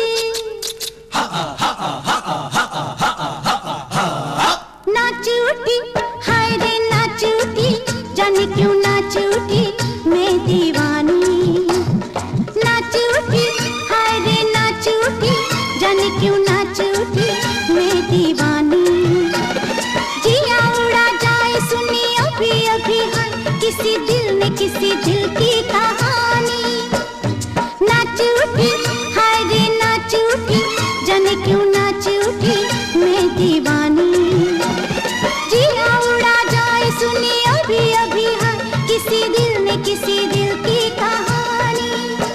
नाच उठी, हाय रे नाच उठी, जाने क्यों नाच उठी मैं दीवानी। नाच उठी, हाय रे नाच उठी, जाने क्यों नाच उठी मैं दीवानी। जिया उड़ा जाए सुनी अभी अभी हाय किसी दिल ने किसी दिल की कहानी। नाच उठी, हाय रे नाच उठी, जाने क्यों नाच उठी मैं दीवानी। जिया उड़ा जाए सुनी अभी अभी हाय किसी दिल ने किसी दिल की कहानी।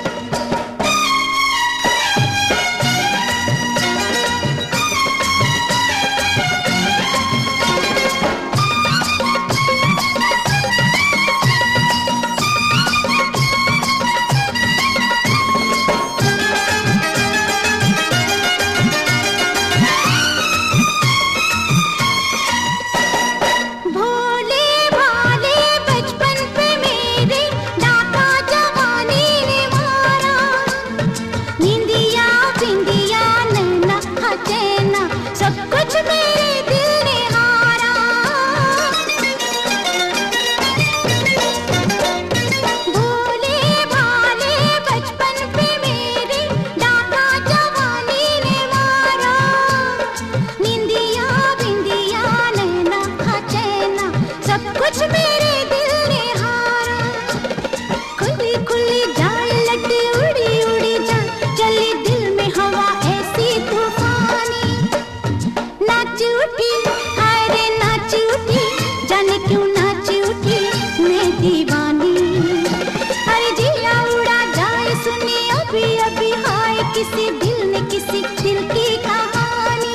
कुछ मेरे दिल ने हारा, खुली खुली जाए लटी उड़ी उड़ी जाए, चली दिल में हवा ऐसी तूफानी। नाच उठी, हाय रे नाच उठी, जाने क्यों नाच उठी मैं दीवानी। अरे जिया उड़ा जाए सुनी अभी अभी हाय किसी दिल ने किसी दिल की कहानी।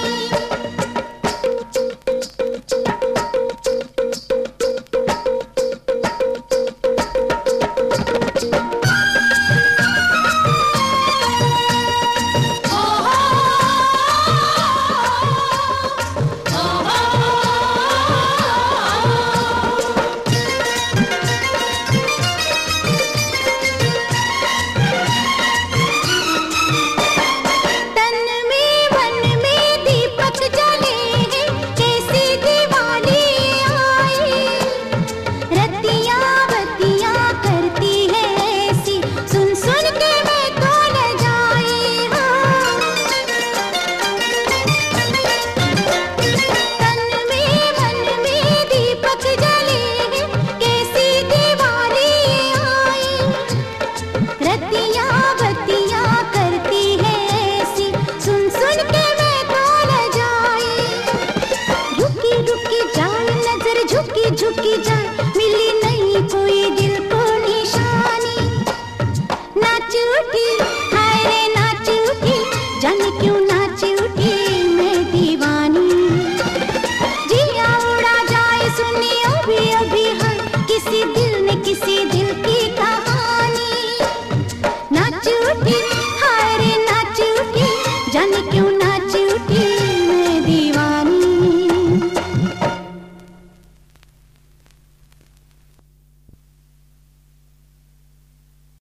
झुकी जाए मिली नहीं कोई दिल को निशानी। नाच उठी, हाय रे नाच उठी, जाने क्यों नाच उठी मैं दीवानी। जिया उड़ा जाए सुनी अभी अभी हाय किसी दिल ने किसी दिल की कहानी। नाच उठी।